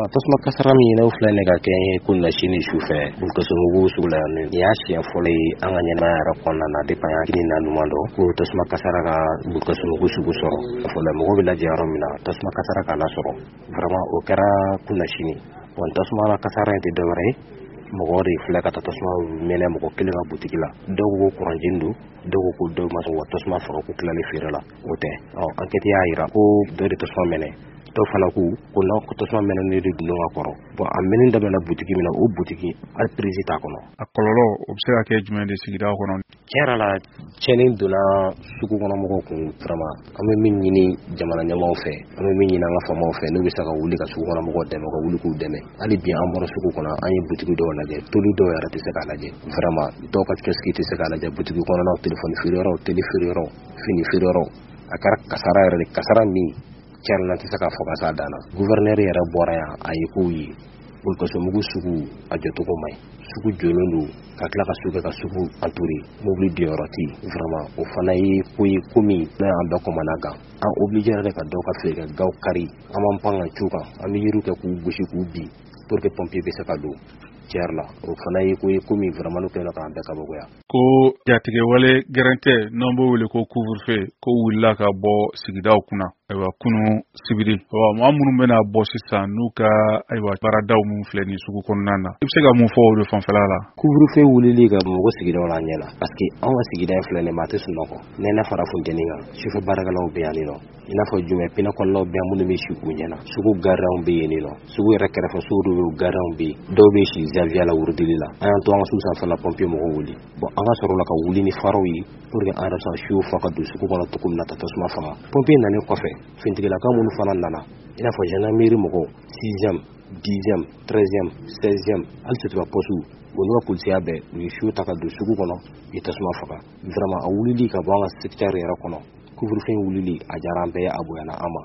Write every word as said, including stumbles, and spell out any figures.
tasuma kasara min n'aw filɛ ne ka kɛ ko nasini sufɛ bulukasɔmugu sugu la ni y'a siɲɛ fɔlɔ ye an ka ɲɛnamaya yɛrɛ kɔnɔna na depuis an y'a kini na ɲuman dɔn ko tasuma kasara ka bulukasɔmugu sugu sɔrɔ fɔlɔ mɔgɔw bɛ lajɛ yɔrɔ min na tasuma kasara k'a lasɔrɔ vraiment o kɛra ko nasini bon tasuma kasara in tɛ dɔwɛrɛ ye mɔgɔ de filɛ ka taa tasuma mɛnɛ mɔgɔ kelen ka butigi la dɔw ko kuranjini don dɔw ko dɔw ma sɔn wa tasuma faga ko tilali feere la o tɛ enquête y'a jira ko dɔ de tasuma mɛnɛ dɔw fana ko ko n'aw ko tasuma mɛnɛnen de dun ka kɔrɔ bon a mɛnni daminɛna butigi min na o butigi hali prise t'a kɔnɔ. A kɔlɔlɔ o bɛ se ka kɛ jumɛn de sigidaw kɔnɔ? Tiɲɛ yɛrɛ la cɛnni donna sugu kɔnɔ mɔgɔw kun vraiment an bɛ min ɲini jamana ɲɛmaaw fɛ an bɛ min ɲini an ka faamaw fɛ n'u bɛ se ka wuli ka sugu kɔnɔ mɔgɔw dɛmɛ ka wuli k'u dɛmɛ hali bi an bɔra sugu kɔnɔ an ye butigi dɔw lajɛ toli dɔw yɛrɛ tɛ se k'a lajɛ vraiment dɔw ka kiosque tɛ se k'a lajɛ butigi kɔnɔnaw telefɔni feereyɔrɔw tele feereyɔrɔw fini feereyɔrɔw a kɛra kasara yɛrɛ de kasara min cɛn na tɛ se k'a fɔ ka s'a dan na gouverneur yɛrɛ bɔra yan a ye kow ye bulukasɔmugu sugu a jɔcogo man ɲi sugu jɔlen don ka tila ka sugu kɛ ka sugu entouré mobili jɔyɔrɔ tɛ yen vraiment o fana ye ko ye ko min n'a y'an bɛɛ kɔmana kan an obligé yɛrɛ ka dɔw ka feere gaw kari an b'an pan ka ciw kan an bɛ yiriw kɛ k'u gosi k'u bin pour que pompier bɛ se ka don tiɲɛ la o fana ye ko ye ko min vraiment n'o kɛlen k'an bɛɛ kabakoya. Ko jatigɛ wale gɛrɛn tɛ n'an b'o wele ko couvre-feu ko wulila ka bɔ sigidaw kunna ayiwa kunu sibiri maa minnu bɛna bɔ sisan n'u ka ayiwa baaradaw min filɛ nin sugu kɔnɔna na i bɛ se ka mun fɔ o de fanfɛla la? Couvre-feu wulili ka mɔgɔ sigidaw la ɲɛ la parce que anw ka sigida in filɛ nin maa tɛ sunɔgɔ nɛnɛ fara funtɛni kan sufɛ baarakɛlaw bɛ yan nin nɔ i n'a fɔ jumɛn pinɛ kɔnɔnaw bɛ yan minnu bɛ si u ɲɛna sugu gardien bɛ yen nin nɔ sugu yɛrɛ kɛrɛfɛ sugu dɔw bɛ yen gardien bɛ yen dɔw bɛ si janvier la wurudili la an y'an to an ka su sanfɛla pompier mɔgɔw wuli bon an ka sɔrɔ la ka wuli ni faraw ye pour que an yɛrɛ sɔrɔ siw fa ka don sugu kɔnɔ cogo min na ka tasuma faga pompier nanen kɔfɛ finitigilakan minnu fana nana i n'a fɔ gendarmerie mɔgɔw sixième dixième treizième seizième hali sotiba poste o n'u ka polisiya bɛɛ u ye siw ta ka don sugu kɔnɔ u ye tasuma faga vraiment a wulili ka bɔ an ka secteur yɛrɛ kɔnɔ couvre-feu wulili a diyara an bɛɛ ye a bonyana an ma.